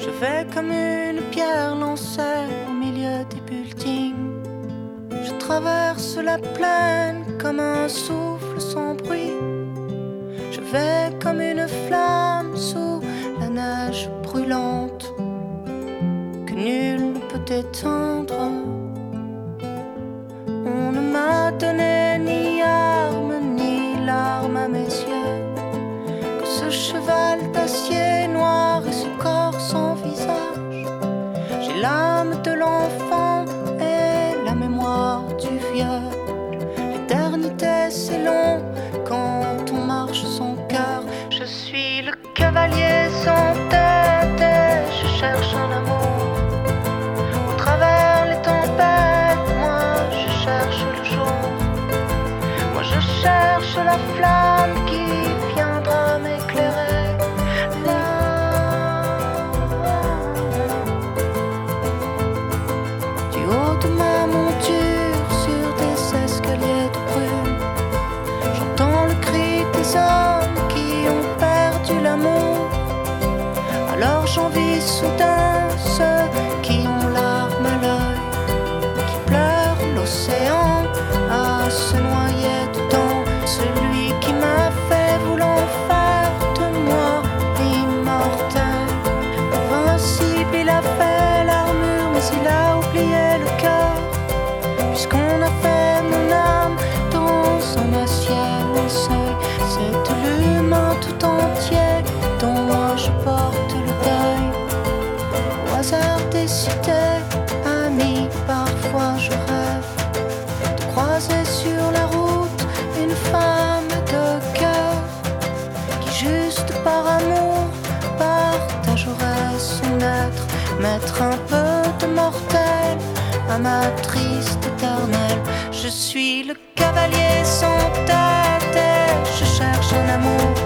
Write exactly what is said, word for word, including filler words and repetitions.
Je vais comme une pierre lancée au milieu des buildings. Je traverse la plaine comme un souffle sans bruit. Je vais comme une flamme sous la neige brûlante que nul ne peut éteindre. On ne m'a donné ni arme ni larmes à mes yeux que ce cheval d'acier noir et ce corps sans visage. J'ai l'âme de l'enfant et la mémoire du vieux. L'éternité c'est long quand on marche sans cœur. Je suis le cavalier sans tête et je cherche un amour. Au travers les tempêtes, moi je cherche le jour. Moi je cherche la flamme qui viendra m'éclairer. Là, du haut de ma monture sur des escaliers de brume, j'entends le cri des hommes qui ont perdu l'amour. Alors j'envie soudain ceux qui ont larmes à l'œil, qui pleurent l'océan à se noyer dedans. Celui qui m'a fait vouloir faire de moi immortel. Invincible, il a fait l'armure, mais il a oublié le cœur. Puisqu'on a fait mon âme dans un acier linceul, c'est de l'humain tout entier dont moi je porte le deuil. Au hasard des cités, amis, parfois je rêve de croiser sur la route une femme de cœur qui juste par amour partagerait son être, mettre un peu de mortel à ma triste éternelle. Je suis le cavalier sans tête et je cherche un amour.